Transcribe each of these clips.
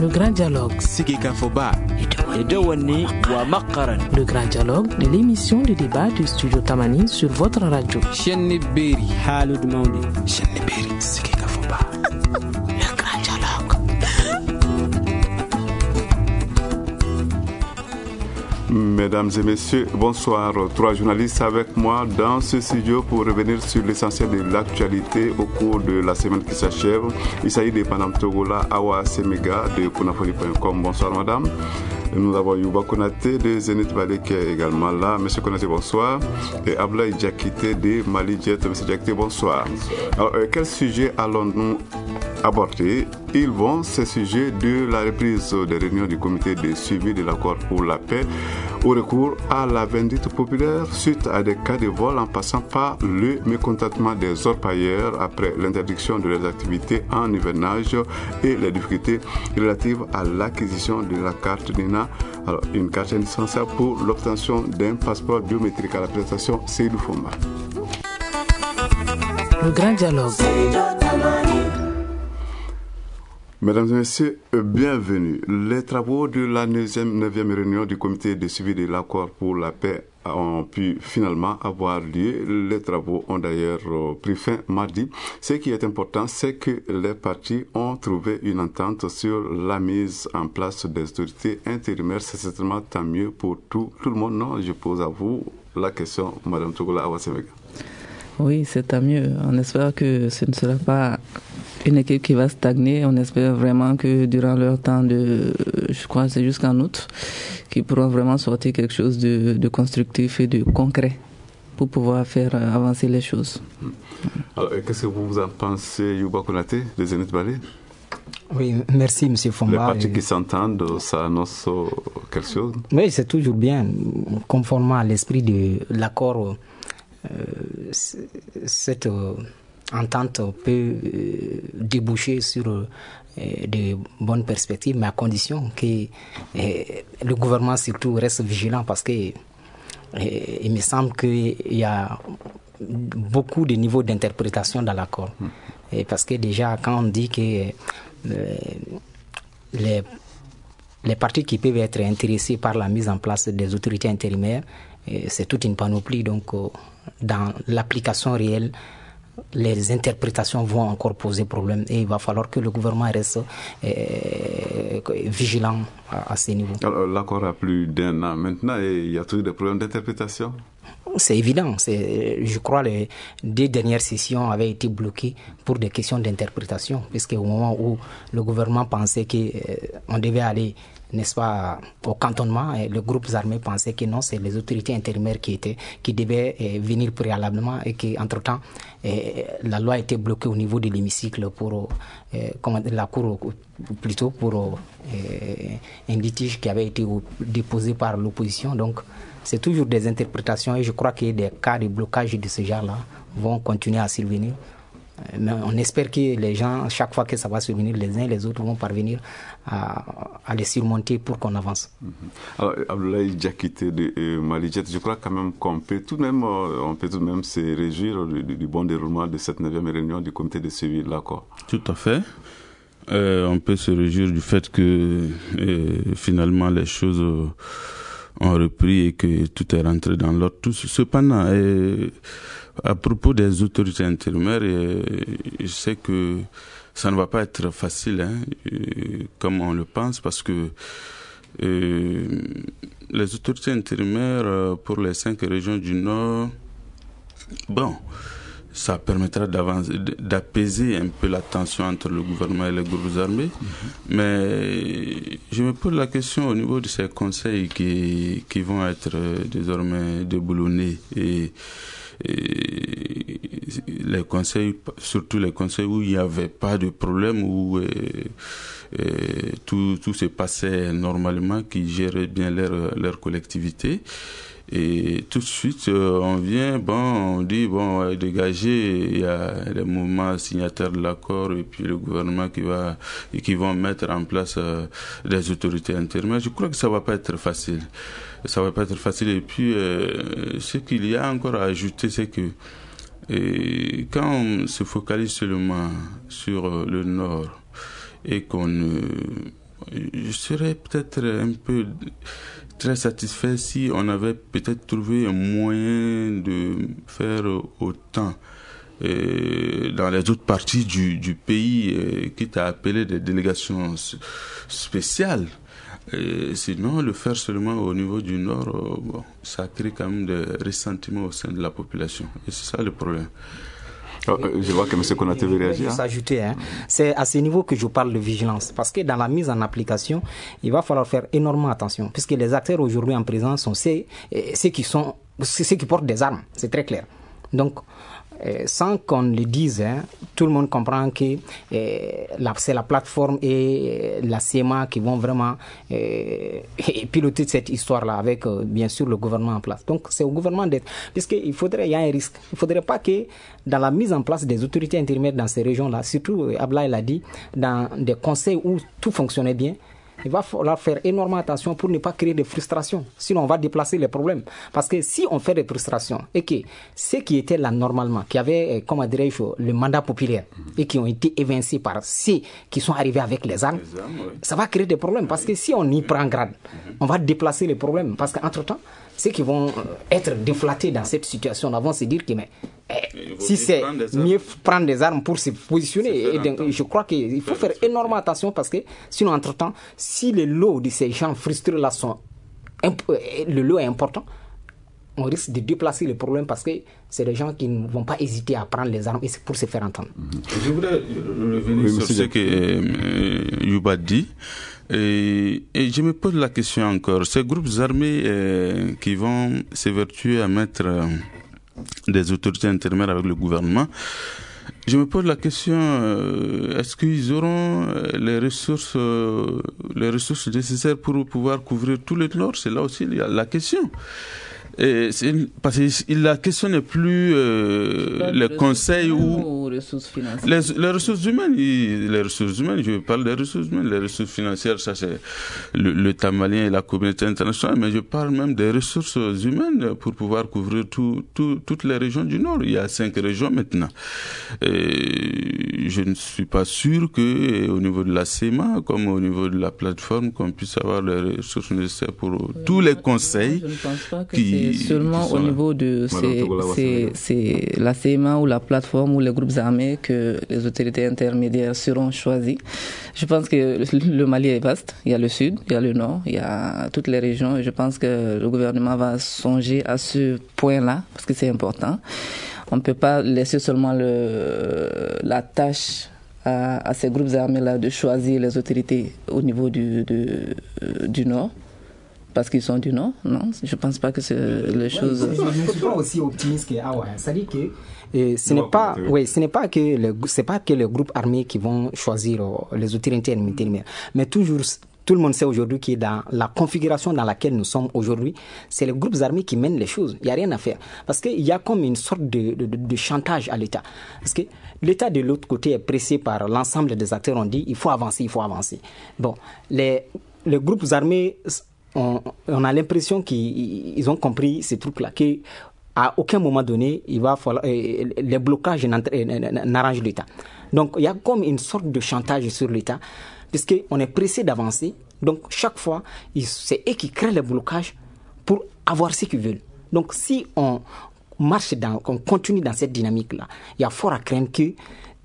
Le grand dialogue. Sikika Foba. Le grand dialogue de l'émission de débat du studio Tamani sur votre radio. Chenni Beri. Halud Maudi. Chenni Beri. Sikika Foba. Le grand dialogue. Mesdames et messieurs, bonsoir. 3 journalistes avec moi dans ce studio pour revenir sur l'essentiel de l'actualité au cours de la semaine qui s'achève. Il s'agit de Madame Togola Awa Semega de Kunafoli.com. Bonsoir madame. Nous avons Yuba Konate de Zenith Valley qui est également là. Monsieur Konate, bonsoir. Et Ablaï Diakité de Mali Jet. Monsieur Diakité, bonsoir. Alors, quel sujet allons-nous aborder? Ils vont, ces sujets de la reprise des réunions du comité de suivi de l'accord pour la paix au recours à la vindicte populaire suite à des cas de vol en passant par le mécontentement des orpailleurs après l'interdiction de leurs activités en hivernage et les difficultés relatives à l'acquisition de la carte NINA, alors une carte indispensable pour l'obtention d'un passeport biométrique à la présentation Seydou Fomba. Le grand dialogue. Mesdames et messieurs, bienvenue. Les travaux de la 9e réunion du comité de suivi de l'accord pour la paix ont pu finalement avoir lieu. Les travaux ont d'ailleurs pris fin mardi. Ce qui est important, c'est que les partis ont trouvé une entente sur la mise en place des autorités intérimaires. C'est certainement tant mieux pour tout le monde. Non, je pose à vous la question, Madame Togola Awasemega. Oui, c'est tant mieux. On espère que ce ne sera pas une équipe qui va stagner. On espère vraiment que durant leur temps je crois que c'est jusqu'en août, qu'ils pourront vraiment sortir quelque chose de constructif et de concret pour pouvoir faire avancer les choses. Alors, qu'est-ce que vous en pensez, Yuba Konate, de Zenith Valley? Oui, merci M. Fomba. Les partis qui s'entendent, ça annonce quelque chose? Oui, c'est toujours bien. Conformément à l'esprit de l'accord, cette entente peut déboucher sur de bonnes perspectives, mais à condition que le gouvernement surtout reste vigilant, parce que il me semble qu'il y a beaucoup de niveaux d'interprétation dans l'accord. Et parce que déjà, quand on dit que les partis qui peuvent être intéressés par la mise en place des autorités intérimaires, c'est toute une panoplie. Donc, dans l'application réelle, les interprétations vont encore poser problème et il va falloir que le gouvernement reste vigilant à ce niveau. Alors, l'accord a plus d'1 an maintenant et il y a toujours des problèmes d'interprétation? C'est évident. Je crois que les 2 dernières sessions avaient été bloquées pour des questions d'interprétation, puisque au moment où le gouvernement pensait qu'on devait aller, n'est-ce pas, au cantonnement, et les groupes armés pensaient que non, c'est les autorités intérimaires qui devaient venir préalablement, et qu'entre-temps, la loi a été bloquée au niveau de l'hémicycle pour la cour, plutôt pour un litige qui avait été déposé par l'opposition. Donc, c'est toujours des interprétations et je crois que des cas de blocage de ce genre-là vont continuer à survenir. Mais on espère que les gens, chaque fois que ça va survenir, les uns et les autres vont parvenir à les surmonter pour qu'on avance. Alors, Abdoulaye Diakité de Malijet, je crois quand même qu'on peut tout de même se réjouir du bon déroulement de cette 9e réunion du comité de suivi de l'accord. Tout à fait. On peut se réjouir du fait que finalement les choses ont repris et que tout est rentré dans l'ordre. Cependant, à propos des autorités intérimaires, je sais que ça ne va pas être facile, comme on le pense, parce que les autorités intérimaires pour les 5 régions du Nord, ça permettra d'apaiser un peu la tension entre le gouvernement et les groupes armés. Mais je me pose la question au niveau de ces conseils qui vont être désormais déboulonnés et les conseils, surtout les conseils où il n'y avait pas de problème, où tout se passait normalement, qui géraient bien leur collectivité. Et tout de suite, on vient, on dit, dégager, il y a les mouvements signataires de l'accord et puis le gouvernement qui vont mettre en place des autorités intérimaires. Je crois que ça va pas être facile. Ça va pas être facile. Et puis, ce qu'il y a encore à ajouter, c'est que quand on se focalise seulement sur le Nord et qu'on je serais peut-être un peu très satisfait si on avait peut-être trouvé un moyen de faire autant dans les autres parties du pays, quitte à appeler des délégations spéciales. Sinon, le faire seulement au niveau du Nord, ça crée quand même des ressentiments au sein de la population. Et c'est ça le problème. Je vois que M. Konaté veut réagir. C'est à ce niveau que je parle de vigilance. Parce que dans la mise en application, il va falloir faire énormément attention. Puisque les acteurs aujourd'hui en présence sont ceux qui portent des armes. C'est très clair. Donc, sans qu'on le dise, tout le monde comprend que c'est la plateforme et la CMA qui vont vraiment piloter cette histoire-là avec, bien sûr, le gouvernement en place. Donc, c'est au gouvernement d'être... Puisqu'il faudrait, il y a un risque. Il ne faudrait pas que, dans la mise en place des autorités intérimaires dans ces régions-là, surtout, Ablaye l'a dit, dans des conseils où tout fonctionnait bien, il va falloir faire énormément attention pour ne pas créer de frustration. Sinon, on va déplacer les problèmes. Parce que si on fait des frustrations et que ceux qui étaient là normalement, qui avaient, comment dirais-je, le mandat populaire et qui ont été évincés par ceux qui sont arrivés avec les armes, ça va créer des problèmes. Parce que si on y prend grade, on va déplacer les problèmes. Parce qu'entre-temps, ceux qui vont être déflatés dans cette situation vont se dire que si c'est mieux prendre des armes pour se positionner, et je crois qu'il faut faire énormément attention parce que sinon entre-temps, si le lot de ces gens frustrés là le lot est important, on risque de déplacer le problème parce que c'est des gens qui ne vont pas hésiter à prendre les armes et c'est pour se faire entendre. Je voudrais revenir sur ce que Yuba dit. Et je me pose la question encore. Ces groupes armés qui vont s'évertuer à mettre des autorités intérimaires avec le gouvernement, je me pose la question, est-ce qu'ils auront les ressources nécessaires pour pouvoir couvrir tout le Nord? C'est là aussi la question. Parce que la question n'est plus les conseils ou ressources financières. Les ressources humaines, je parle des ressources humaines. Les ressources financières, ça c'est l'État malien et la communauté internationale, mais je parle même des ressources humaines pour pouvoir couvrir toutes les régions du Nord. Il y a 5 régions maintenant. Et je ne suis pas sûr que au niveau de la CEMA, comme au niveau de la plateforme, qu'on puisse avoir les ressources nécessaires pour tous les conseils. Je ne pense pas que c'est seulement au niveau de c'est la CMA ou la plateforme ou les groupes armés que les autorités intermédiaires seront choisies. Je pense que le Mali est vaste. Il y a le sud, il y a le nord, il y a toutes les régions. Et je pense que le gouvernement va songer à ce point-là parce que c'est important. On ne peut pas laisser seulement la tâche à ces groupes armés-là de choisir les autorités au niveau du nord. Parce qu'ils sont du Nord, non? Je ne pense pas que c'est les choses... Je ne suis pas aussi optimiste que Awa. C'est-à-dire que ce n'est pas que les groupes armés qui vont choisir les autorités intérimaires. Mais toujours, tout le monde sait aujourd'hui que dans la configuration dans laquelle nous sommes aujourd'hui, c'est les groupes armés qui mènent les choses. Il n'y a rien à faire. Parce qu'il y a comme une sorte de chantage à l'État. Parce que l'État de l'autre côté est pressé par l'ensemble des acteurs. On dit il faut avancer. Bon, les groupes armés... On a l'impression qu'ils ont compris ces trucs-là, qu'à aucun moment donné, il va falloir, les blocages n'arrangent l'État. Donc, il y a comme une sorte de chantage sur l'État, puisqu'on est pressé d'avancer. Donc, chaque fois, c'est eux qui créent les blocages pour avoir ce qu'ils veulent. Donc, si on continue dans cette dynamique-là, il y a fort à craindre que...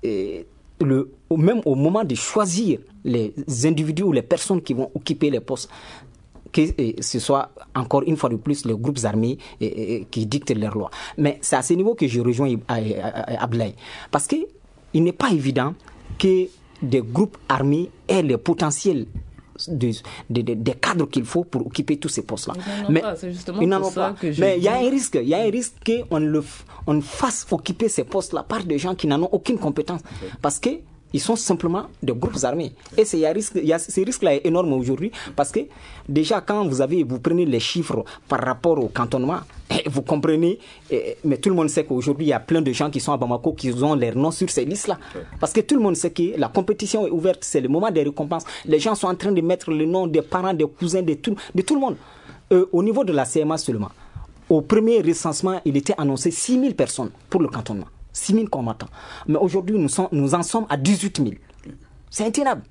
même au moment de choisir les individus ou les personnes qui vont occuper les postes, que ce soit encore une fois de plus les groupes armés qui dictent leurs lois. Mais c'est à ce niveau que je rejoins Ablaye. Parce qu'il n'est pas évident que des groupes armés aient le potentiel des cadres qu'il faut pour occuper tous ces postes-là. Mais c'est justement pour ça que je... Mais il y a un risque qu'on fasse occuper ces postes-là par des gens qui n'en ont aucune compétence. Parce que ils sont simplement des groupes armés. Et ce risque-là est énorme aujourd'hui parce que déjà quand vous prenez les chiffres par rapport au cantonnement, vous comprenez, mais tout le monde sait qu'aujourd'hui il y a plein de gens qui sont à Bamako qui ont leurs noms sur ces listes-là. Parce que tout le monde sait que la compétition est ouverte, c'est le moment des récompenses. Les gens sont en train de mettre le nom des parents, des cousins, de tout le monde. Au niveau de la CMA seulement, au premier recensement, il était annoncé 6 000 personnes pour le cantonnement. 6 000 combattants. Mais aujourd'hui, nous en sommes à 18 000. C'est intenable.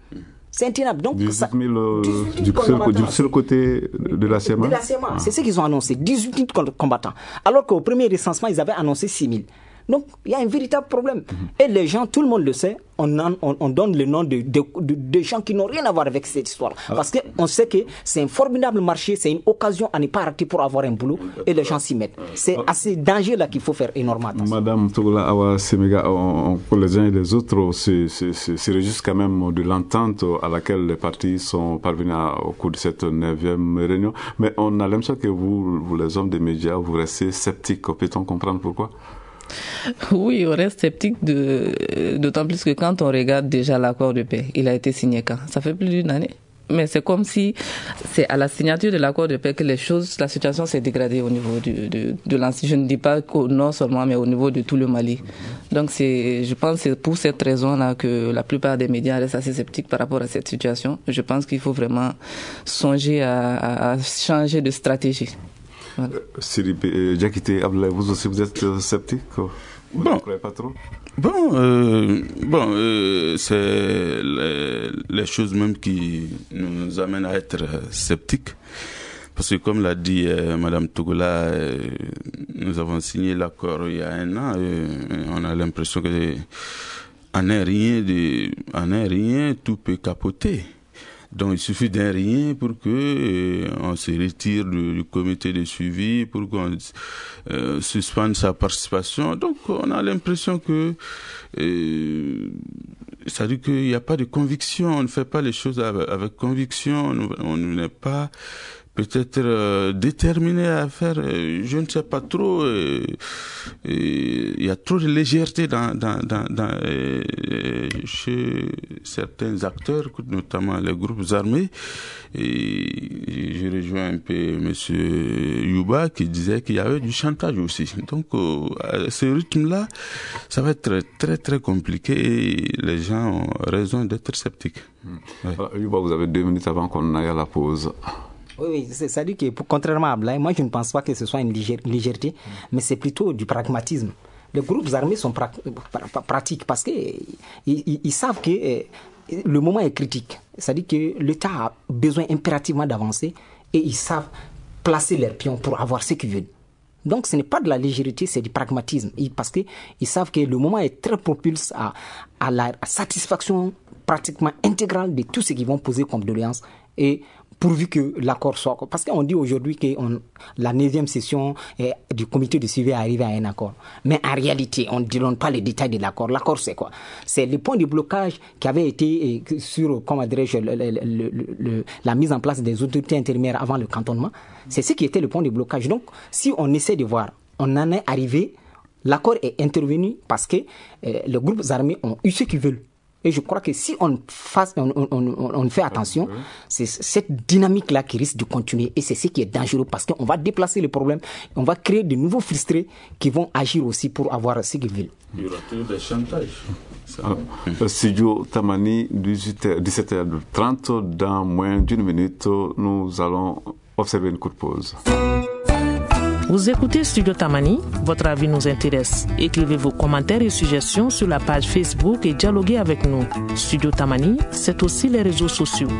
C'est intenable. Donc, 18 000 du seul côté de la CMA. De la CMA, c'est ce qu'ils ont annoncé, 18 000 combattants. Alors qu'au premier recensement, ils avaient annoncé 6 000. Donc, il y a un véritable problème. Et les gens, tout le monde le sait, on donne le nom de gens qui n'ont rien à voir avec cette histoire. Parce qu'on sait que c'est un formidable marché, c'est une occasion à ne pas rater pour avoir un boulot, et les gens s'y mettent. C'est à ces dangers-là qu'il faut faire énormément attention. Madame Togola Awa Semega, les uns et les autres se réjouissent quand même de l'entente à laquelle les partis sont parvenus au cours de cette 9e réunion. Mais on a l'impression que vous, les hommes des médias, vous restez sceptiques. Peut-on comprendre pourquoi? Oui, on reste sceptique d'autant plus que quand on regarde déjà l'accord de paix, il a été signé quand? Ça fait plus d'une année. Mais c'est comme si c'est à la signature de l'accord de paix que la situation s'est dégradée au niveau de l'ancien. Je ne dis pas qu'au nord seulement, mais au niveau de tout le Mali. Donc je pense que c'est pour cette raison-là que la plupart des médias restent assez sceptiques par rapport à cette situation. Je pense qu'il faut vraiment songer à changer de stratégie. Voilà. Diakité Abdoulaye, vous aussi vous êtes sceptique? Vous ne croyez pas trop? C'est les choses même qui nous amènent à être sceptiques. Parce que comme l'a dit Madame Togola, nous avons signé l'accord il y a 1 an et on a l'impression que en un rien, tout peut capoter. Donc il suffit d'un rien pour que on se retire du comité de suivi, pour qu'on suspende sa participation. Donc on a l'impression que ça veut dire qu'il n'y a pas de conviction, on ne fait pas les choses avec conviction, on n'est pas peut-être déterminé à faire, je ne sais pas trop, il y a trop de légèreté chez certains acteurs, notamment les groupes armés. Et je rejoins un peu monsieur Yuba qui disait qu'il y avait du chantage aussi. Donc à ce rythme-là, ça va être très très compliqué et les gens ont raison d'être sceptiques. Ouais. Alors, Yuba, vous avez 2 minutes avant qu'on aille à la pause. Oui, c'est-à-dire que contrairement à Ablaye, moi je ne pense pas que ce soit une légèreté, mais c'est plutôt du pragmatisme. Les groupes armés sont pratiques parce qu'ils savent que le moment est critique. C'est-à-dire que l'État a besoin impérativement d'avancer et ils savent placer leurs pions pour avoir ce qu'ils veulent. Donc ce n'est pas de la légèreté, c'est du pragmatisme. Parce qu'ils savent que le moment est très propice à la satisfaction pratiquement intégrale de tout ce qu'ils vont poser comme doléance. Et pourvu que l'accord soit... Parce qu'on dit aujourd'hui que la 9e session du comité de suivi est arrivée à un accord. Mais en réalité, on ne donne pas les détails de l'accord. L'accord, c'est quoi? C'est le point de blocage qui avait été sur, comment dirais-je, la mise en place des autorités intérimaires avant le cantonnement. C'est ce qui était le point de blocage. Donc, si on essaie de voir, on en est arrivé, l'accord est intervenu parce que les groupes armés ont eu ce qu'ils veulent. Et je crois que si on fait attention, c'est cette dynamique-là qui risque de continuer. Et c'est ce qui est dangereux parce qu'on va déplacer le problème, on va créer de nouveaux frustrés qui vont agir aussi pour avoir ce qu'ils veulent. Il y aura toujours des chantages. Studio Tamani, 17h30, dans moins d'1 minute, nous allons observer une courte pause. Vous écoutez Studio Tamani, votre avis nous intéresse. Écrivez vos commentaires et suggestions sur la page Facebook et dialoguez avec nous. Studio Tamani, c'est aussi les réseaux sociaux.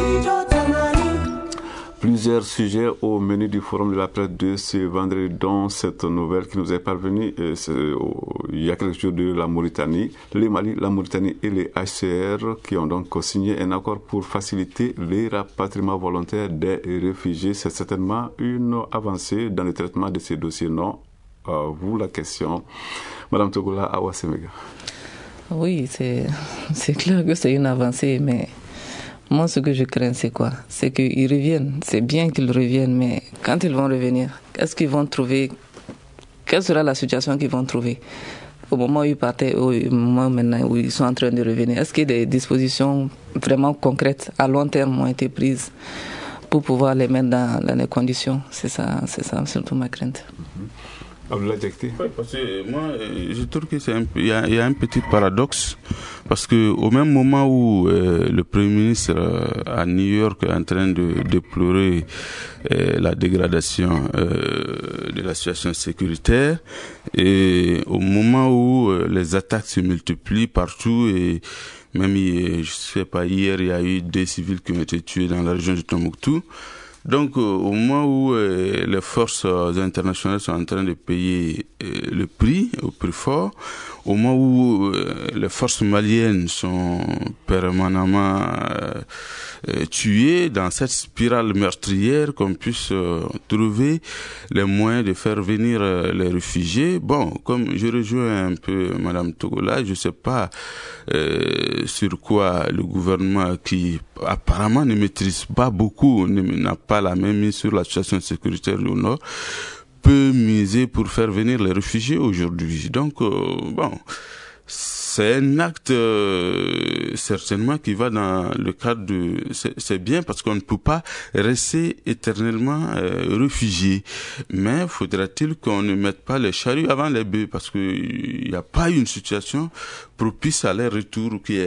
Plusieurs sujets au menu du forum de la presse de ce vendredi, dont cette nouvelle qui nous est parvenue il y a quelques jours de la Mauritanie. Le Mali, la Mauritanie et les HCR qui ont donc signé un accord pour faciliter les rapatriements volontaires des réfugiés. C'est certainement une avancée dans le traitement de ces dossiers. Non, vous la question. Madame Togola Awa Semega. Oui, c'est clair que c'est une avancée, mais... Moi, ce que je crains, c'est quoi? C'est qu'ils reviennent. C'est bien qu'ils reviennent, mais quand ils vont revenir, qu'est-ce qu'ils vont trouver? Quelle sera la situation qu'ils vont trouver? Au moment où ils partaient, au moment maintenant où ils sont en train de revenir, est-ce que des dispositions vraiment concrètes à long terme ont été prises pour pouvoir les mettre dans les conditions? C'est ça surtout ma crainte. Oui, parce que moi, je trouve que il y a un petit paradoxe, parce que au même moment où le Premier ministre à New York est en train de déplorer la dégradation de la situation sécuritaire, et au moment où les attaques se multiplient partout et Même, je sais pas, hier, il y a eu 2 civils qui ont été tués dans la région de Tombouctou. Donc, au moment où les forces internationales sont en train de payer le prix, au prix fort, au moment où les forces maliennes sont permanemment tuées dans cette spirale meurtrière, qu'on puisse trouver les moyens de faire venir les réfugiés. Bon, comme je rejoins un peu Madame Togola, je sais pas sur quoi le gouvernement, qui apparemment ne maîtrise pas beaucoup, n'a pas la même mise sur la situation sécuritaire au nord, peut miser pour faire venir les réfugiés aujourd'hui. Donc, bon, c'est un acte certainement qui va dans le cadre de... C'est bien parce qu'on ne peut pas rester éternellement réfugié. Mais faudra-t-il qu'on ne mette pas les charrues avant les bœufs, parce qu'il n'y a pas une situation propice à leur retour qui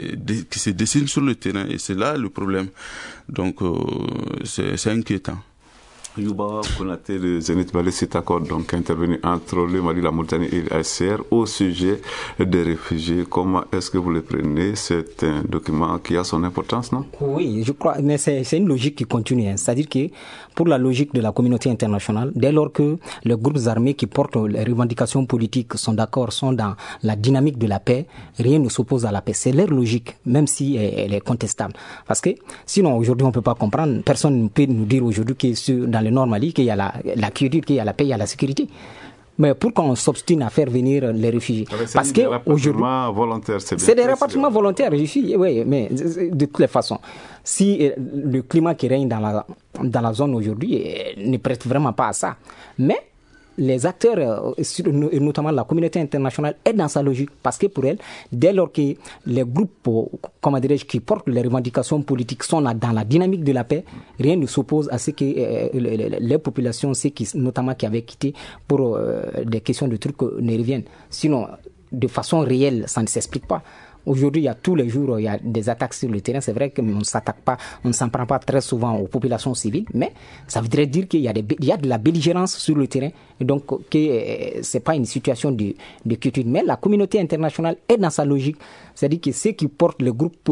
se dessine sur le terrain. Et c'est là le problème. Donc, c'est inquiétant. Youba Konaté de Zénith Balé s'est accordé donc intervenu entre le Mali, la Mauritanie et l'ACR au sujet des réfugiés. Comment est-ce que vous le prenez? C'est un document qui a son importance, non? Oui, je crois, mais c'est une logique qui continue. C'est-à-dire que pour la logique de la communauté internationale, dès lors que les groupes armés qui portent les revendications politiques sont d'accord, sont dans la dynamique de la paix, rien ne s'oppose à la paix. C'est leur logique, même si elle est contestable. Parce que sinon, aujourd'hui, on ne peut pas comprendre. Personne ne peut nous dire aujourd'hui que dans le Nord Mali, qu'il y a la quiétude, qu'il y a la paix, il y a la sécurité. Mais pourquoi on s'obstine à faire venir les réfugiés? Parce que aujourd'hui, c'est des rapatriements volontaires. Oui, mais de toutes les façons, si le climat qui règne dans la zone aujourd'hui ne prête vraiment pas à ça, mais les acteurs, et notamment la communauté internationale, est dans sa logique. Parce que pour elle, dès lors que les groupes, comment dirais-je, qui portent les revendications politiques sont dans la dynamique de la paix, rien ne s'oppose à ce que les populations, notamment qui avaient quitté pour des questions de trucs, ne reviennent. Sinon, de façon réelle, ça ne s'explique pas. Aujourd'hui, tous les jours, il y a des attaques sur le terrain. C'est vrai qu'on ne s'attaque pas, on ne s'en prend pas très souvent aux populations civiles, mais ça voudrait dire qu'il y a de la belligérance sur le terrain, et donc que c'est pas une situation de quiétude. Mais la communauté internationale est dans sa logique, c'est-à-dire que ceux qui portent le groupe,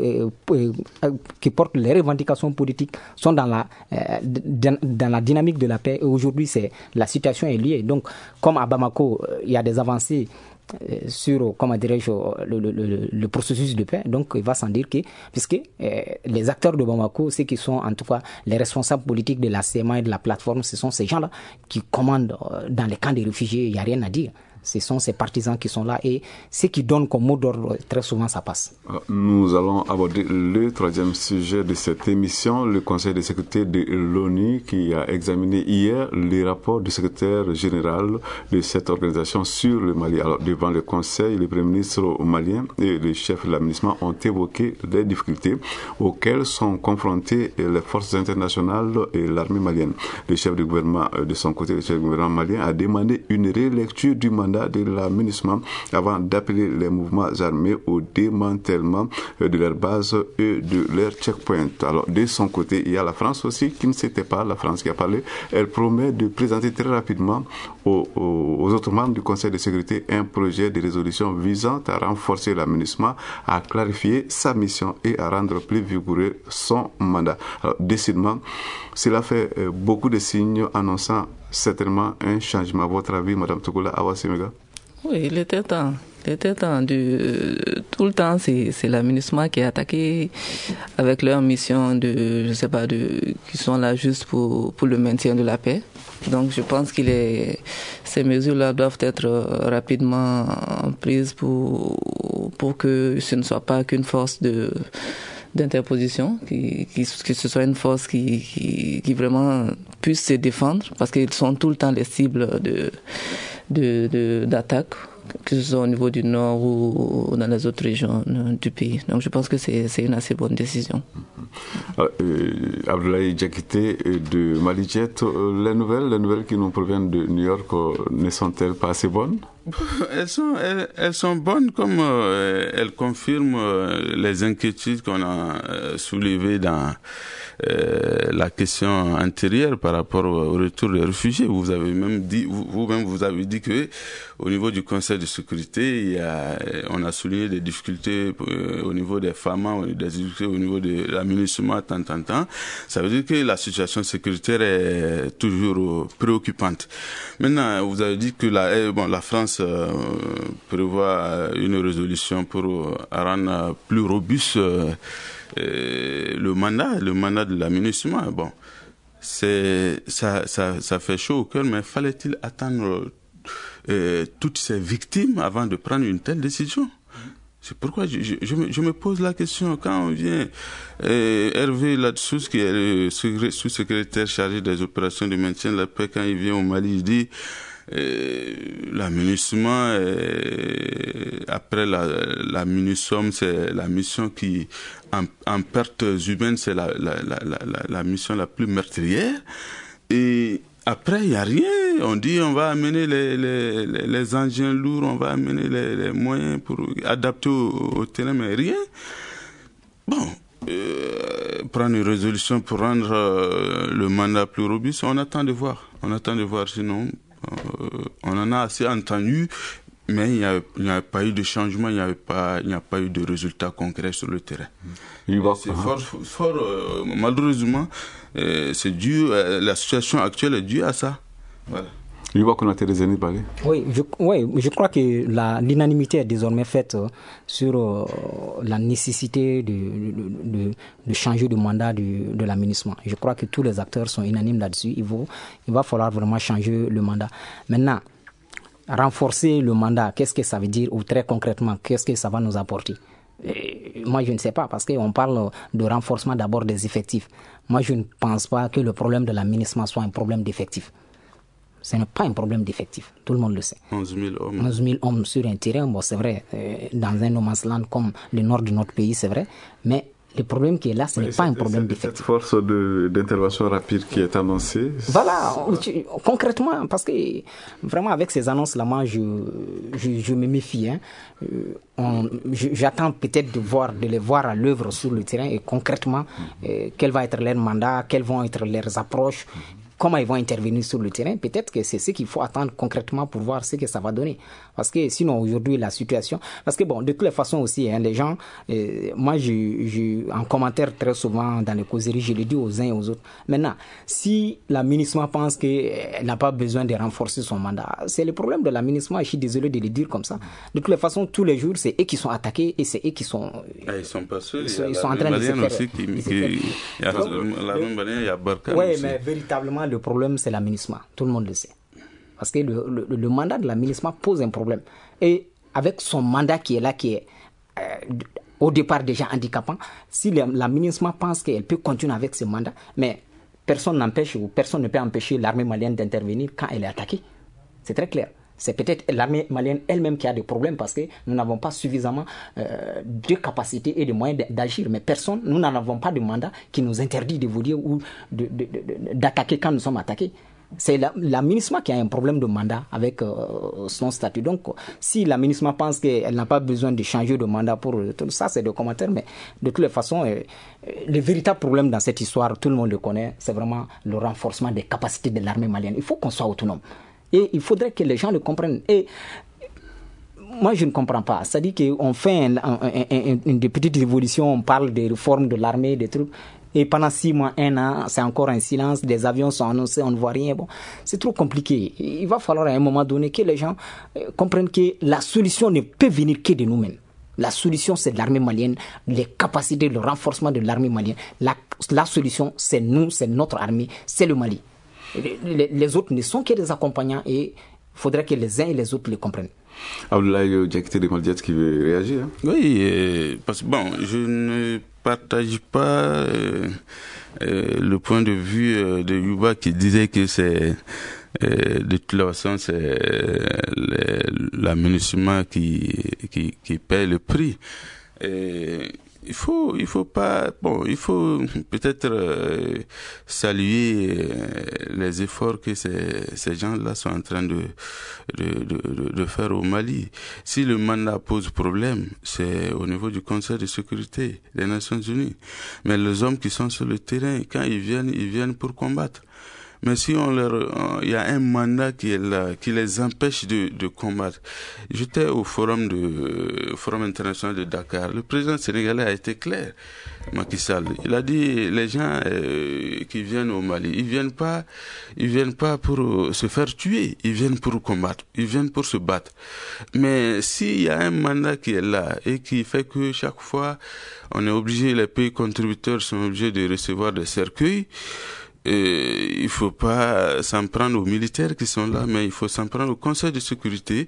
qui portent les revendications politiques, sont dans la dynamique de la paix. Et aujourd'hui, la situation est liée. Donc, comme à Bamako, il y a des avancées sur, comment dirais-je, le processus de paix. Donc, il va sans dire que, puisque les acteurs de Bamako, ceux qui sont en tout cas les responsables politiques de la CMA et de la plateforme, ce sont ces gens-là qui commandent dans les camps des réfugiés. Il n'y a rien à dire. Ce sont ces partisans qui sont là, et ce qui donne comme mot d'ordre, très souvent ça passe. Nous allons aborder le troisième sujet de cette émission, le Conseil de sécurité de l'ONU qui a examiné hier les rapports du secrétaire général de cette organisation sur le Mali. Alors, devant le Conseil, le Premier ministre malien et le chef de l'administration ont évoqué les difficultés auxquelles sont confrontées les forces internationales et l'armée malienne. Le chef du gouvernement, de son côté, le chef du gouvernement malien a demandé une relecture du mandat de la MINUSMA avant d'appeler les mouvements armés au démantèlement de leurs bases et de leurs checkpoints. Alors, de son côté, il y a la France aussi qui ne s'était pas, la France qui a parlé. Elle promet de présenter très rapidement aux autres membres du Conseil de sécurité un projet de résolution visant à renforcer la MINUSMA, à clarifier sa mission et à rendre plus vigoureux son mandat. Alors, décidément, cela fait beaucoup de signes annonçant certainement un changement. À votre avis, Mme Togola Awasemega? Oui, il était temps. Tout le temps, c'est la MINUSMA qui est attaquée avec leur mission qui sont là juste pour le maintien de la paix. Donc, je pense que ces mesures-là doivent être rapidement prises pour que ce ne soit pas qu'une force d'interposition, que ce soit une force qui vraiment puisse se défendre, parce qu'ils sont tout le temps les cibles d'attaques, que ce soit au niveau du nord ou dans les autres régions du pays. Donc je pense que c'est une assez bonne décision. Abdoulaye Diakité de Malijet, les nouvelles qui nous proviennent de New York ne sont-elles pas assez bonnes? Elles sont bonnes comme elles confirment les inquiétudes qu'on a soulevées dans la question antérieure par rapport au retour des réfugiés. Vous avez même dit, vous-même vous avez dit que au niveau du Conseil de sécurité, on a souligné des difficultés au niveau des FAMA, des difficultés au niveau de l'aménagement, tant. Ça veut dire que la situation sécuritaire est toujours préoccupante. Maintenant, vous avez dit que la France prévoit une résolution pour rendre plus robuste le mandat de l'aménagement. Bon, ça fait chaud au cœur, mais fallait-il attendre toutes ces victimes avant de prendre une telle décision? C'est pourquoi je me pose la question. Quand on vient, Hervé Ladsous, qui est le sous-secrétaire chargé des opérations de maintien de la paix, quand il vient au Mali, il dit l'aménagement, après la MINUSOM, c'est la mission qui, en pertes humaines, c'est la mission la plus meurtrière. Et après, il n'y a rien. On dit on va amener les engins lourds, on va amener les moyens pour adapter au terrain, mais rien. Bon, prendre une résolution pour rendre le mandat plus robuste, on attend de voir. Sinon, on en a assez entendu, mais il n'y a pas eu de changement, il n'y a pas eu de résultats concrets sur le terrain. C'est fort, malheureusement, c'est dû, la situation actuelle est due à ça. Voilà. Oui, je crois que l'unanimité est désormais faite sur la nécessité de changer de mandat de l'aménagement. Je crois que tous les acteurs sont unanimes là-dessus. Il va falloir vraiment changer le mandat. Maintenant, renforcer le mandat, qu'est-ce que ça veut dire, ou très concrètement, qu'est-ce que ça va nous apporter? Moi, je ne sais pas, parce qu'on parle de renforcement d'abord des effectifs. Moi, je ne pense pas que le problème de l'aménagement soit un problème d'effectifs. Ce n'est pas un problème d'effectifs, tout le monde le sait. 11 000 hommes. 11 000 hommes sur un terrain, bon, c'est vrai, dans un no man's land comme le nord de notre pays, c'est vrai, mais le problème qui est là, ce n'est pas un problème d'effectifs. Cette force d'intervention rapide qui est annoncée. Voilà, concrètement, parce que vraiment avec ces annonces-là, moi, je me méfie. J'attends peut-être de les voir à l'œuvre sur le terrain et concrètement, quel va être leur mandat, quelles vont être leurs approches, comment ils vont intervenir sur le terrain. Peut-être que c'est ce qu'il faut attendre concrètement pour voir ce que ça va donner. Parce que sinon, aujourd'hui, la situation... Parce que bon, de toutes les façons aussi, les gens... moi, en commentaire très souvent dans les causeries, je le dis aux uns et aux autres. Maintenant, si l'aménagement pense qu'elle n'a pas besoin de renforcer son mandat, c'est le problème de l'aménagement. Je suis désolé de le dire comme ça. De toutes les façons, tous les jours, c'est eux qui sont attaqués et c'est eux qui sont... ils sont pas seuls. Ils sont en train de se faire... Il y a l'armée malienne, il y a Barkhane. Oui, mais véritablement, le problème, c'est l'aménagement. Tout le monde le sait. Parce que le mandat de l'aménagement pose un problème. Et avec son mandat qui est là, qui est au départ déjà handicapant, si l'aménagement pense qu'elle peut continuer avec ce mandat, mais personne n'empêche ou personne ne peut empêcher l'armée malienne d'intervenir quand elle est attaquée. C'est très clair. C'est peut-être l'armée malienne elle-même qui a des problèmes parce que nous n'avons pas suffisamment de capacités et de moyens d'agir. Mais nous n'en avons pas de mandat qui nous interdit de vous dire ou d'attaquer quand nous sommes attaqués. C'est l'aménagement qui a un problème de mandat avec son statut. Donc, si l'aménagement pense qu'elle n'a pas besoin de changer de mandat pour tout ça, c'est des commentaires. Mais de toutes les façons, le véritable problème dans cette histoire, tout le monde le connaît, c'est vraiment le renforcement des capacités de l'armée malienne. Il faut qu'on soit autonome. Et il faudrait que les gens le comprennent. Et moi, je ne comprends pas. C'est-à-dire qu'on fait une petite évolution, on parle des réformes de l'armée, des trucs. Et pendant 6 mois, 1 an, c'est encore un silence. Des avions sont annoncés, on ne voit rien. Bon, c'est trop compliqué. Il va falloir à un moment donné que les gens comprennent que la solution ne peut venir que de nous-mêmes. La solution, c'est de l'armée malienne, les capacités, le renforcement de l'armée malienne. La solution, c'est nous, c'est notre armée, c'est le Mali. Les autres ne sont que des accompagnants et il faudrait que les uns et les autres les comprennent. Abdoulaye Diakité de Maldiat qui veut réagir. Oui, parce que bon, je ne partage pas le point de vue de Yuba qui disait que c'est de toute façon c'est l'aménagement qui paie le prix. il faut pas, bon, il faut peut-être saluer les efforts que ces gens-là sont en train de faire au Mali. Si le mandat pose problème, c'est au niveau du Conseil de sécurité des Nations Unies. Mais les hommes qui sont sur le terrain, quand ils viennent pour combattre. Mais si il y a un mandat qui est là, qui les empêche de combattre. J'étais au forum international de Dakar. Le président sénégalais a été clair, Macky Sall. Il a dit, les gens qui viennent au Mali, ils viennent pas pour se faire tuer, ils viennent pour combattre, ils viennent pour se battre. Mais s'il y a un mandat qui est là et qui fait que chaque fois, on est obligé, les pays contributeurs sont obligés de recevoir des cercueils, il faut pas s'en prendre aux militaires qui sont là, mais il faut s'en prendre au Conseil de sécurité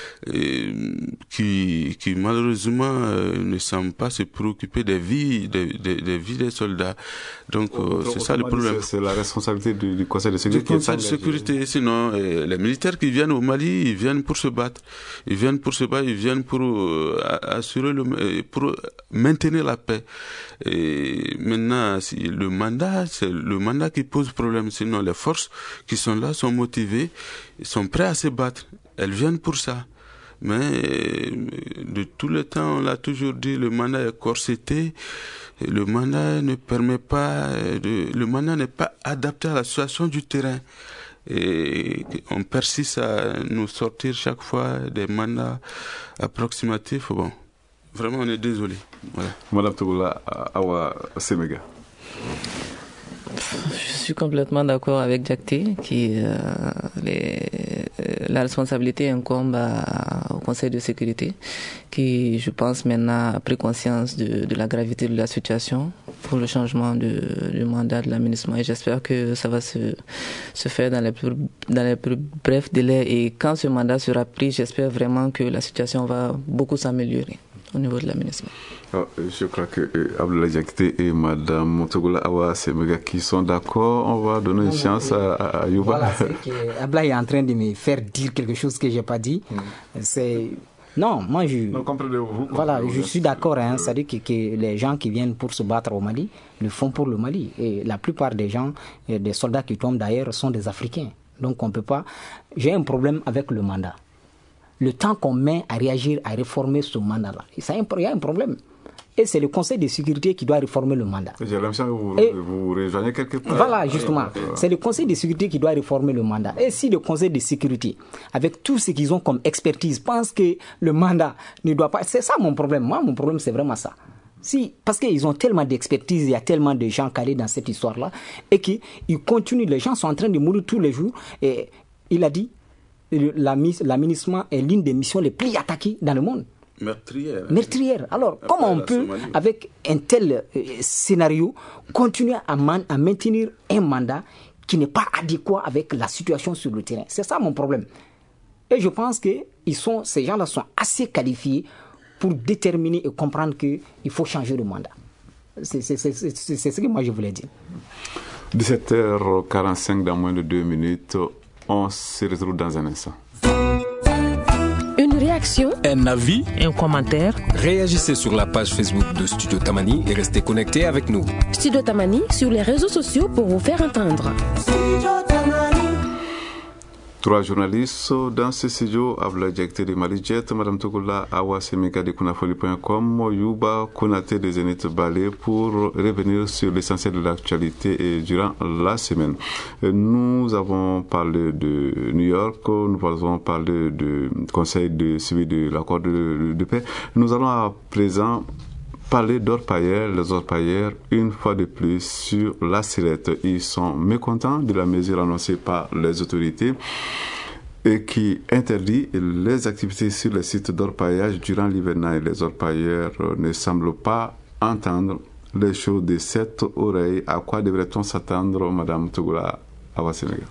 qui malheureusement ne semble pas se préoccuper des vies des soldats. Donc c'est ça le problème. C'est la responsabilité du Conseil de sécurité. Du Conseil de sécurité. Sinon, les militaires qui viennent au Mali, ils viennent pour se battre. Ils viennent pour assurer pour maintenir la paix. Et maintenant, le mandat, c'est le mandat qui pose problème. Sinon, les forces qui sont là sont motivées, sont prêts à se battre. Elles viennent pour ça. Mais de tout le temps, on l'a toujours dit, le mandat est corseté. Le mandat ne permet pas, le mandat n'est pas adapté à la situation du terrain. Et on persiste à nous sortir chaque fois des mandats approximatifs. Bon, vraiment, on est désolé. Voilà. Madame Togola, Awa Semega. Je suis complètement d'accord avec Diakité qui la responsabilité incombe au Conseil de sécurité qui, je pense, maintenant a pris conscience de la gravité de la situation pour le changement du mandat de l'aménagement et j'espère que ça va se faire dans les plus brefs délais et quand ce mandat sera pris, j'espère vraiment que la situation va beaucoup s'améliorer au niveau de l'aménagement. Je crois que Abdoulaye Diakité et Madame Montogola Awa Semega qui sont d'accord, on va donner une chance à Yuba. Voilà, c'est que Abdoulaye est en train de me faire dire quelque chose que j'ai pas dit. C'est non, moi je. Non, comprenez-vous. Voilà, je suis d'accord. C'est-à-dire que les gens qui viennent pour se battre au Mali le font pour le Mali. Et la plupart des gens, des soldats qui tombent d'ailleurs, sont des Africains. Donc on peut pas. J'ai un problème avec le mandat. Le temps qu'on met à réagir, à réformer ce mandat-là, il y a un problème. Et c'est le Conseil de sécurité qui doit réformer le mandat. J'ai l'impression que vous rejoignez quelque part. Voilà, justement. C'est le Conseil de sécurité qui doit réformer le mandat. Et si le Conseil de sécurité, avec tout ce qu'ils ont comme expertise, pense que le mandat ne doit pas... C'est ça mon problème. Moi, mon problème, c'est vraiment ça. Parce qu'ils ont tellement d'expertise, il y a tellement de gens calés dans cette histoire-là, et qu'ils continuent, les gens sont en train de mourir tous les jours. Et il a dit, l'aménagement est l'une des missions les plus attaquées dans le monde. Meurtrière. Alors, comment on peut, avec un tel scénario, continuer à maintenir un mandat qui n'est pas adéquat avec la situation sur le terrain? C'est ça mon problème. Et je pense que ces gens-là sont assez qualifiés pour déterminer et comprendre qu'il faut changer de mandat. C'est ce que moi je voulais dire. 17h45 dans moins de 2 minutes. On se retrouve dans un instant. Une réaction, un avis, un commentaire. Réagissez sur la page Facebook de Studio Tamani et restez connectés avec nous. Studio Tamani sur les réseaux sociaux pour vous faire entendre. 3 journalistes dans ce studio, Abdoulaye Diakité de Malijet, Madame Togola Awa Semega de Kunafoli.com, Yuba Konaté de Zénith Balé pour revenir sur l'essentiel de l'actualité et durant la semaine. Nous avons parlé de New York, nous avons parlé du Conseil de suivi de l'accord de paix. Nous allons à présent parler d'orpailleurs, les orpailleurs, une fois de plus, sur la Sirette. Ils sont mécontents de la mesure annoncée par les autorités et qui interdit les activités sur les sites d'orpaillage durant l'hivernage. Les orpailleurs ne semblent pas entendre les choses de cette oreille. À quoi devrait-on s'attendre, Madame Togola Awa Semega?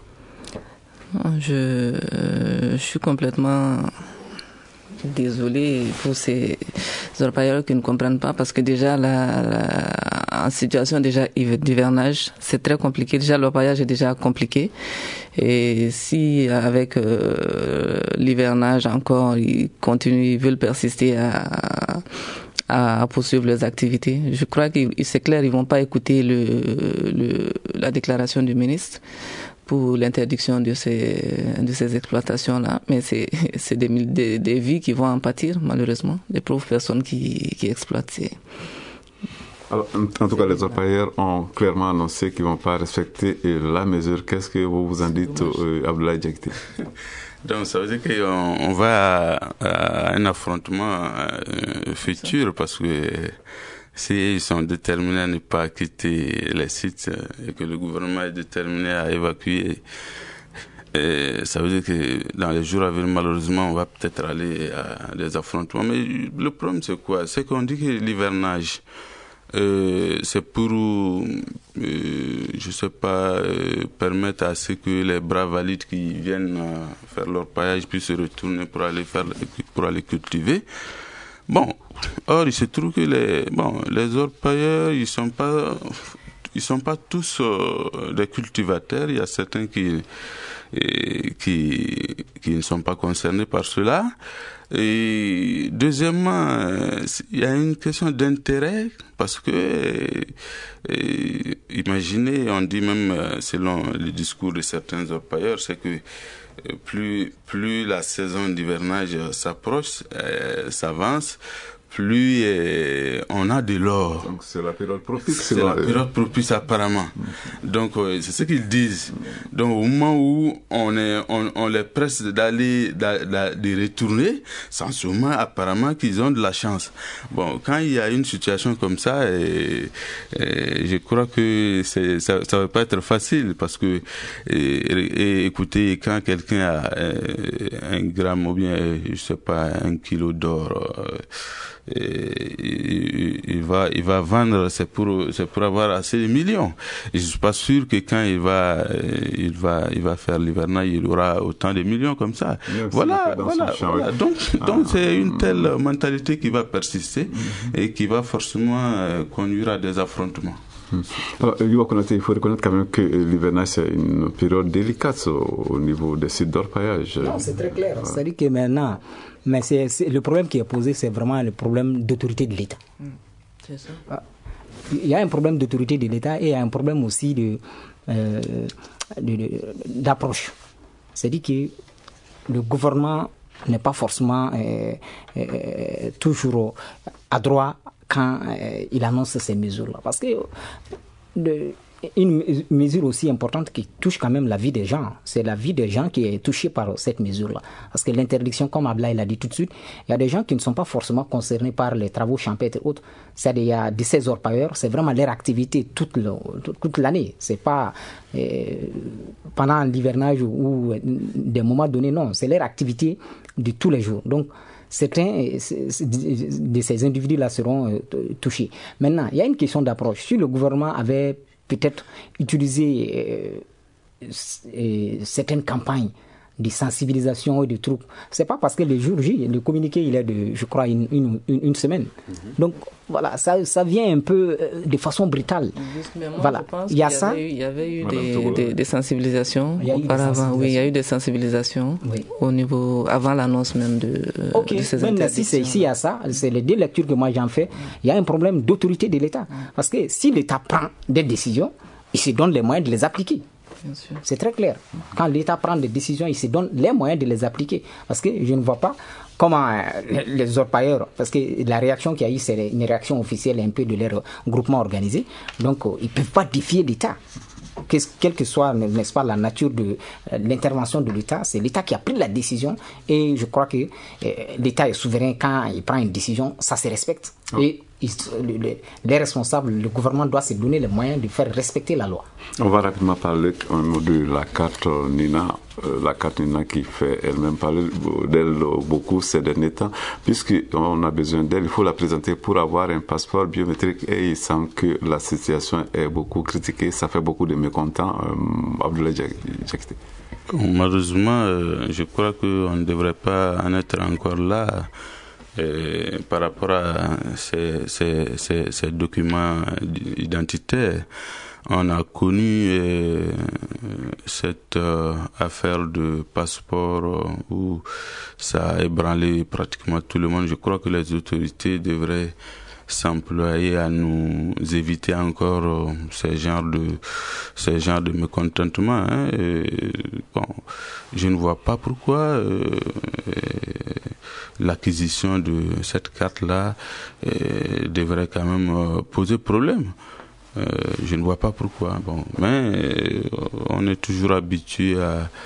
Je suis complètement désolé pour ces orpailleurs qui ne comprennent pas parce que déjà en situation déjà d'hivernage, c'est très compliqué. Déjà l'orpaillage est déjà compliqué et si avec l'hivernage encore ils veulent persister à poursuivre leurs activités. Je crois que c'est clair, ils vont pas écouter la déclaration du ministre pour l'interdiction de ces exploitations-là, mais c'est des vies qui vont en pâtir, malheureusement, des pauvres personnes qui exploitent. Alors, en tout cas, les orpailleurs ont clairement annoncé qu'ils ne vont pas respecter la mesure. Qu'est-ce que vous en dites, Abdoulaye Diakité? Donc, ça veut dire qu'on va à un affrontement futur, parce que s'ils sont déterminés à ne pas quitter les sites et que le gouvernement est déterminé à évacuer, ça veut dire que dans les jours à venir, malheureusement, on va peut-être aller à des affrontements. Mais le problème, c'est quoi? C'est qu'on dit que l'hivernage, c'est pour, je sais pas, permettre à ce que les bras valides qui viennent faire leur paillage puissent se retourner pour aller cultiver. Bon, or il se trouve que les orpailleurs, ils sont pas tous des cultivateurs. Il y a certains qui ne sont pas concernés par cela. Et deuxièmement, il y a une question d'intérêt, parce que imaginez, on dit même selon le discours de certains orpailleurs, c'est que plus la saison d'hivernage s'approche, s'avance, plus on a de l'or. Donc c'est la période propice. C'est la période propice apparemment. Donc c'est ce qu'ils disent. Donc au moment où on les presse de retourner, c'est en ce moment apparemment qu'ils ont de la chance. Bon, quand il y a une situation comme ça, je crois que ça va pas être facile, parce que écoutez, quand quelqu'un a un gramme ou bien je sais pas 1 kilo d'or, il va vendre, c'est pour avoir assez de millions. Et je suis pas sûr que quand il va faire l'hivernage, il aura autant de millions comme ça. Voilà. Donc c'est une telle mentalité qui va persister et qui va forcément conduire à des affrontements. Alors, il faut reconnaître quand même que l'hivernage, c'est une période délicate au niveau des sites d'orpaillage. Non, c'est très clair. C'est-à-dire que maintenant, mais c'est le problème qui est posé, c'est vraiment le problème d'autorité de l'État. C'est ça. Il y a un problème d'autorité de l'État et il y a un problème aussi d'approche. C'est-à-dire que le gouvernement n'est pas forcément toujours adroit quand il annonce ces mesures-là. Parce que une mesure aussi importante qui touche quand même la vie des gens, c'est la vie des gens qui est touchée par cette mesure-là. Parce que l'interdiction, comme Ablaï l'a dit tout de suite, il y a des gens qui ne sont pas forcément concernés par les travaux champêtres et autres. C'est-à-dire, il y a ces orpailleurs, c'est vraiment leur activité toute l'année. C'est pas pendant l'hivernage ou des moments donnés, non. C'est leur activité de tous les jours. Donc, certains de ces individus-là seront touchés. Maintenant, il y a une question d'approche. Si le gouvernement avait peut-être utilisé certaines campagnes de sensibilisation et de trucs, c'est pas parce que le jour J, le communiqué, il est de, je crois, une semaine. Donc, voilà, ça vient un peu de façon brutale. Voilà, il y a ça. Il y avait eu des sensibilisations auparavant. Oui, il y a eu des sensibilisations au niveau, avant l'annonce même de ces interdictions. Si il y a ça, c'est les deux lectures que moi j'en fais, il y a un problème d'autorité de l'État. Parce que si l'État prend des décisions, il se donne les moyens de les appliquer. C'est très clair. Quand l'État prend des décisions, il se donne les moyens de les appliquer. Parce que je ne vois pas comment les orpailleurs, parce que la réaction qu'il y a eu, c'est une réaction officielle un peu de leur groupement organisé. Donc, ils ne peuvent pas défier l'État. Quelle que soit, n'est-ce pas, la nature de l'intervention de l'État, c'est l'État qui a pris la décision. Et je crois que l'État est souverain quand il prend une décision, ça se respecte. Et les responsables, le gouvernement doit se donner les moyens de faire respecter la loi. On va rapidement parler de la carte Nina. La carte Nina qui fait elle-même parler d'elle beaucoup ces derniers temps, puisqu'on a besoin d'elle, il faut la présenter pour avoir un passeport biométrique, et il semble que la situation est beaucoup critiquée, ça fait beaucoup de mécontents. Abdoulaye Diakité. Malheureusement, je crois qu'on ne devrait pas en être encore là. Par rapport à ces documents identitaires, On a connu cette affaire de passeport où ça a ébranlé pratiquement tout le monde. Je crois que les autorités devraient s'employer à nous éviter encore ces genres de mécontentements. Je ne vois pas pourquoi l'acquisition de cette carte-là devrait quand même poser problème. Je ne vois pas pourquoi. Mais on est toujours habitué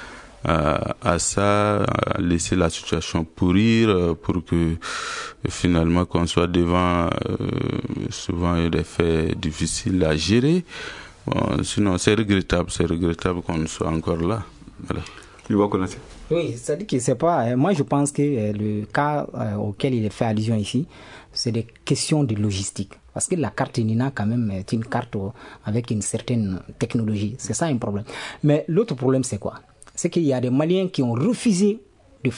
à ça, à laisser la situation pourrir pour que finalement qu'on soit devant souvent des faits difficiles à gérer. Sinon c'est regrettable qu'on soit encore là. Voilà. Oui, c'est-à-dire que c'est pas. Moi, je pense que le cas auquel il est fait allusion ici, c'est des questions de logistique. Parce que la carte Nina, quand même, est une carte avec une certaine technologie. C'est ça un problème. Mais l'autre problème, c'est quoi? C'est qu'il y a des Maliens qui ont refusé de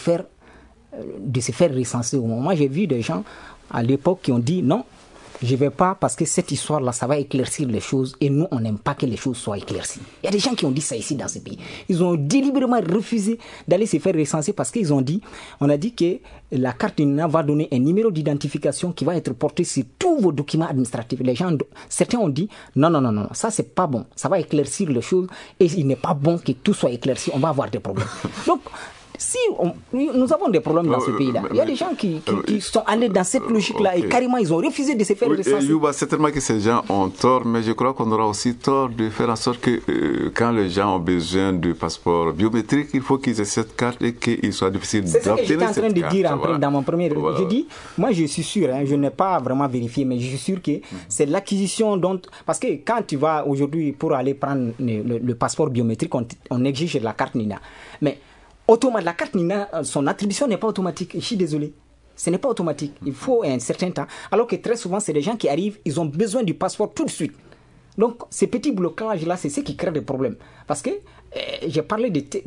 se faire recenser au moment. Moi, j'ai vu des gens à l'époque qui ont dit non, je ne vais pas parce que cette histoire-là, ça va éclaircir les choses et nous, on n'aime pas que les choses soient éclaircies. Il y a des gens qui ont dit ça ici dans ce pays. Ils ont délibérément refusé d'aller se faire recenser parce qu'ils ont dit, on a dit que la carte NINA va donner un numéro d'identification qui va être porté sur tous vos documents administratifs. Certains ont dit non, ça c'est pas bon. Ça va éclaircir les choses et il n'est pas bon que tout soit éclairci. On va avoir des problèmes. Donc, si nous avons des problèmes dans ce pays-là, il y a des gens qui sont allés dans cette logique-là et carrément ils ont refusé de se faire recenser. Certainement que ces gens ont tort, mais je crois qu'on aura aussi tort de faire en sorte que quand les gens ont besoin de passeport biométrique, il faut qu'ils aient cette carte et qu'il soit difficile d'obtenir cette carte. C'est ce que j'étais en train de dire dans mon premier... Voilà. Je dis, moi je suis sûr, je n'ai pas vraiment vérifié, mais je suis sûr que c'est l'acquisition dont... Parce que quand tu vas aujourd'hui pour aller prendre le passeport biométrique, on exige la carte NINA. Mais la carte NINA, son attribution n'est pas automatique. Je suis désolé. Ce n'est pas automatique. Il faut un certain temps. Alors que très souvent, c'est des gens qui arrivent, ils ont besoin du passeport tout de suite. Donc, ces petits blocages-là, c'est ce qui crée des problèmes. Parce que j'ai parlé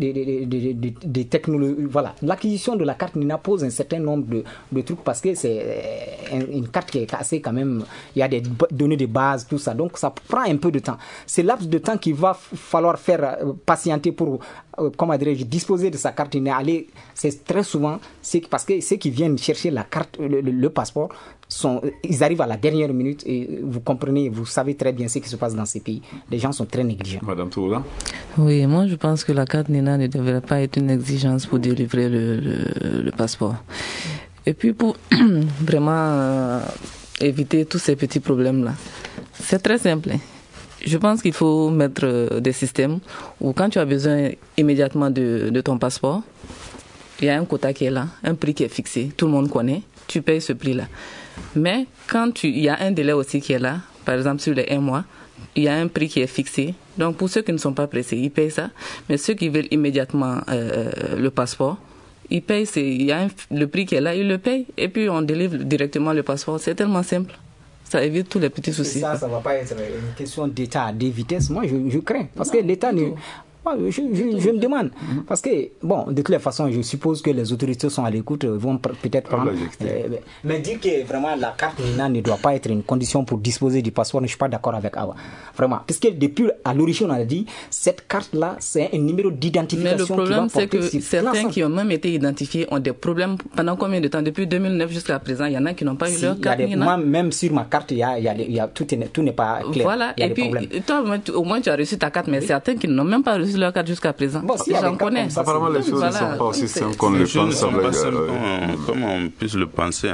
des technologies. Voilà. L'acquisition de la carte NINA pose un certain nombre de trucs parce que c'est une carte qui est assez quand même. Il y a des données de base, tout ça. Donc, ça prend un peu de temps. C'est laps de temps qu'il va falloir faire patienter pour, disposer de sa carte NINA. C'est très souvent, parce que ceux qui viennent chercher la carte, le passeport, ils arrivent à la dernière minute et vous comprenez, vous savez très bien ce qui se passe dans ces pays. Les gens sont très négligents. Madame Toula? Oui, moi je pense que la carte NINA ne devrait pas être une exigence pour délivrer le passeport. Et puis pour vraiment éviter tous ces petits problèmes-là, c'est très simple. Je pense qu'il faut mettre des systèmes où quand tu as besoin immédiatement de ton passeport, il y a un quota qui est là, un prix qui est fixé, tout le monde connaît, tu payes ce prix-là. Mais quand il y a un délai aussi qui est là, par exemple sur les 1 mois, il y a un prix qui est fixé. Donc pour ceux qui ne sont pas pressés, ils payent ça. Mais ceux qui veulent immédiatement le passeport, ils payent, il y a le prix qui est là, ils le payent. Et puis on délivre directement le passeport. C'est tellement simple. Ça évite tous les petits soucis. Ça ne va pas être une question d'état, de vitesse. Moi, je crains. Parce que l'État ne... Je me demande. Parce que, bon, de toutes les façons, je suppose que les autorités sont à l'écoute, vont peut-être prendre. Mais dire que vraiment la carte NINA ne doit pas être une condition pour disposer du passeport, je ne suis pas d'accord avec Awa. Vraiment. Parce que depuis, à l'origine, on a dit, cette carte-là, c'est un numéro d'identification. Mais le problème, c'est que certains qui ont même été identifiés ont des problèmes pendant combien de temps? Depuis 2009 jusqu'à présent, il y en a qui n'ont pas eu leur carte NINA. Moi, même sur ma carte, tout n'est pas clair. Voilà. Et puis, toi, au moins, tu as reçu ta carte, mais certains qui n'ont même pas reçu leur carte jusqu'à présent. Bon, si j'en connais. Apparemment, les choses ne sont pas aussi simples qu'on le pense. Comme on puisse le penser.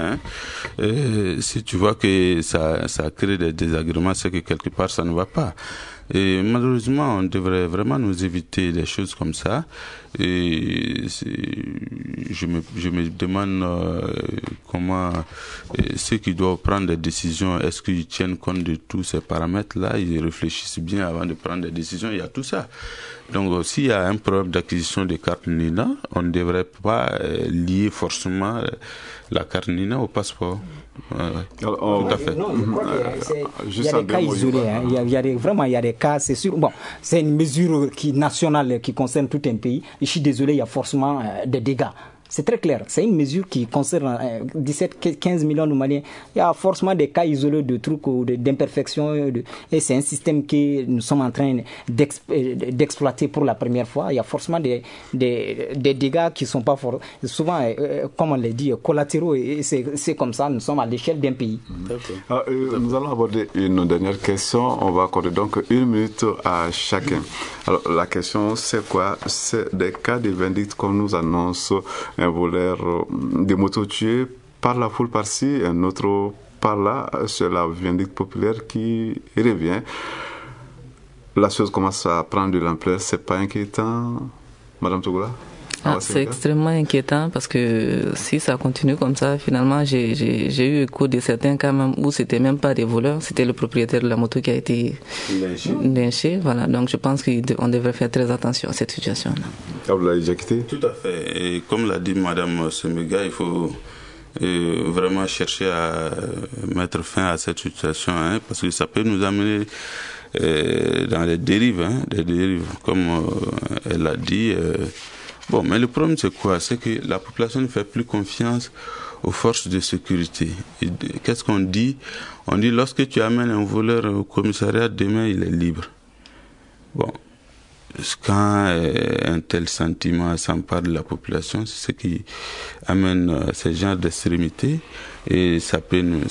Si tu vois que ça crée des désagréments, c'est que quelque part, ça ne va pas. Et malheureusement, on devrait vraiment nous éviter des choses comme ça. Et je me demande comment ceux qui doivent prendre des décisions, est-ce qu'ils tiennent compte de tous ces paramètres-là, ils réfléchissent bien avant de prendre des décisions, il y a tout ça. Donc s'il y a un problème d'acquisition de carte NINA, on ne devrait pas lier forcément la carte NINA au passeport. Alors, tout à fait. Non, je crois qu'il y a des cas isolés. Il y a des cas, c'est sûr. Bon, c'est une mesure nationale qui concerne tout un pays. Je suis désolé, il y a forcément des dégâts. C'est très clair. C'est une mesure qui concerne 17-15 millions de Maliens. Il y a forcément des cas isolés de trucs ou d'imperfections. Et c'est un système que nous sommes en train d'exploiter pour la première fois. Il y a forcément des dégâts qui ne sont pas souvent, comme on l'a dit, collatéraux. Et c'est comme ça. Nous sommes à l'échelle d'un pays. Nous allons aborder une dernière question. On va accorder donc 1 minute à chacun. Alors, la question, c'est quoi? C'est des cas de vindicte qu'on nous annonce. Un voleur de motos tué par la foule par-ci, un autre par-là. C'est la vindicte populaire qui revient. La chose commence à prendre de l'ampleur. C'est pas inquiétant, Madame Togola? C'est extrêmement inquiétant parce que si ça continue comme ça, finalement, j'ai eu écho de certains cas même où c'était même pas des voleurs, c'était le propriétaire de la moto qui a été lynché. Voilà, donc je pense qu'on devrait faire très attention à cette situation-là. Vous l'avez déjà quitté? Tout à fait. Et comme l'a dit Madame Semega, il faut vraiment chercher à mettre fin à cette situation, parce que ça peut nous amener dans les dérives, comme elle l'a dit. Bon, mais le problème c'est quoi? C'est que la population ne fait plus confiance aux forces de sécurité. Qu'est-ce qu'on dit? On dit lorsque tu amènes un voleur au commissariat, demain il est libre. Bon, quand un tel sentiment s'empare de la population, c'est ce qui amène ce genre d'extrémité et ça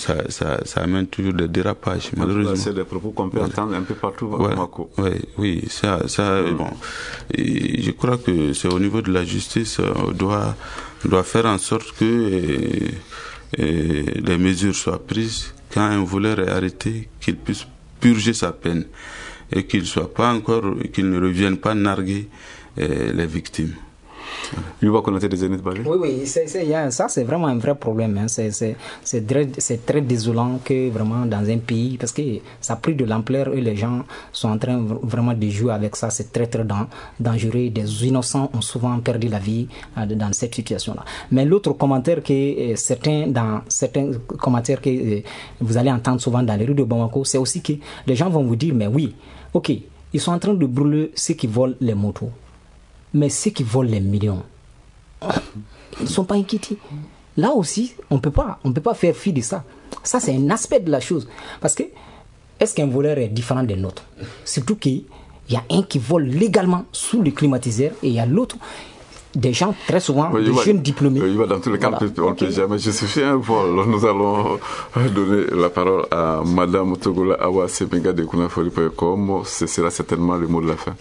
amène toujours des dérapages. Malheureusement, c'est des propos qu'on peut entendre un peu partout. Oui, ça bon. Et je crois que c'est au niveau de la justice, on doit faire en sorte que les mesures soient prises. Quand un voleur est arrêté, qu'il puisse purger sa peine et qu'il ne revienne pas narguer les victimes. Il va connaître des Zénith Balé. Oui, ça c'est vraiment un vrai problème. C'est très désolant que vraiment dans un pays, parce que ça a pris de l'ampleur et les gens sont en train vraiment de jouer avec ça. C'est très très dangereux. Des innocents ont souvent perdu la vie dans cette situation-là. Mais l'autre commentaire que certains commentaires que vous allez entendre souvent dans les rues de Bamako, c'est aussi que les gens vont vous dire, mais oui, ok, ils sont en train de brûler ceux qui volent les motos. Mais ceux qui volent les millions, ils ne sont pas inquiétés. Là aussi, on ne peut pas faire fi de ça. Ça, c'est un aspect de la chose. Parce que, est-ce qu'un voleur est différent d'un autre? Surtout qu'il y a un qui vole légalement sous le climatiseur et il y a l'autre, des gens très souvent, des jeunes diplômés. Dans tous les cas, on ne peut jamais justifier un vol. Nous allons donner la parole à Madame Togola Awa Semega de Kunafori.com. Ce sera certainement le mot de la fin.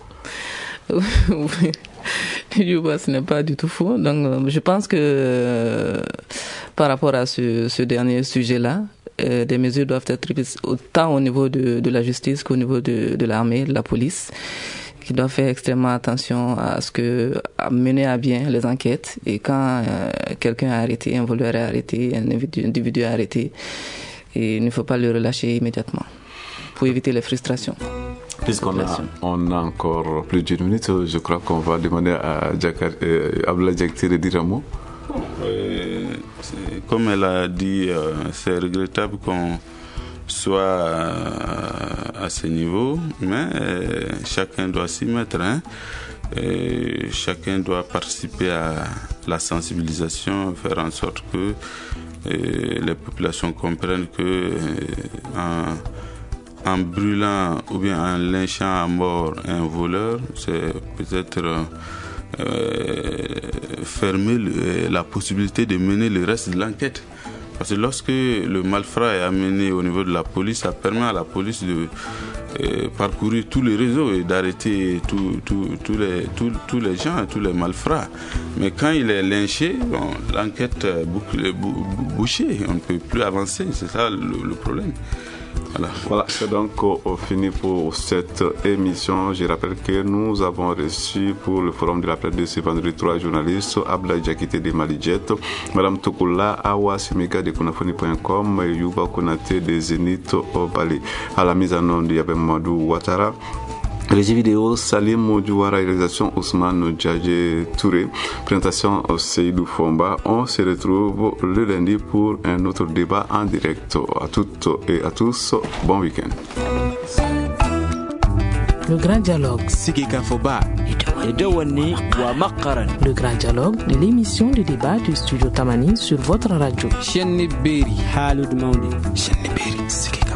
Oui. Ce n'est pas du tout faux. Donc, je pense que par rapport à ce dernier sujet-là, des mesures doivent être prises autant au niveau de la justice qu'au niveau de l'armée, de la police, qui doivent faire extrêmement attention à mener à bien les enquêtes. Et quand quelqu'un est arrêté, un voleur est arrêté, un individu est arrêté, il ne faut pas le relâcher immédiatement pour éviter les frustrations. Puisqu'on a encore plus d'une minute, je crois qu'on va demander à Abdoulaye Diakité de dire un mot. Comme elle a dit, c'est regrettable qu'on soit à ce niveau, mais chacun doit s'y mettre. Chacun doit participer à la sensibilisation, faire en sorte que les populations comprennent que en brûlant ou bien en lynchant à mort un voleur, c'est peut-être fermer la possibilité de mener le reste de l'enquête. Parce que lorsque le malfrat est amené au niveau de la police, ça permet à la police de parcourir tous les réseaux et d'arrêter tous les gens, tous les malfrats. Mais quand il est lynché, l'enquête est bouchée, on ne peut plus avancer, c'est ça le problème. Voilà, c'est donc fini pour cette émission. Je rappelle que nous avons reçu pour le forum de la presse de ce vendredi 3 journalistes, Abdoulaye Diakité de Malijet, Madame Togola Awa Semega de Kunafoni.com et Yuba Konate de Zénith Balé. À la mise en onde, il y avait Madou Ouattara. Régie vidéo, Salim Moudjouara, réalisation Ousmane Djadje Touré, présentation Seydou Fomba. On se retrouve le lundi pour un autre débat en direct. À toutes et à tous, bon week-end. Le grand dialogue. Sigi Kafoba. Le Grand Dialogue, l'émission de débat du studio Tamani sur votre radio.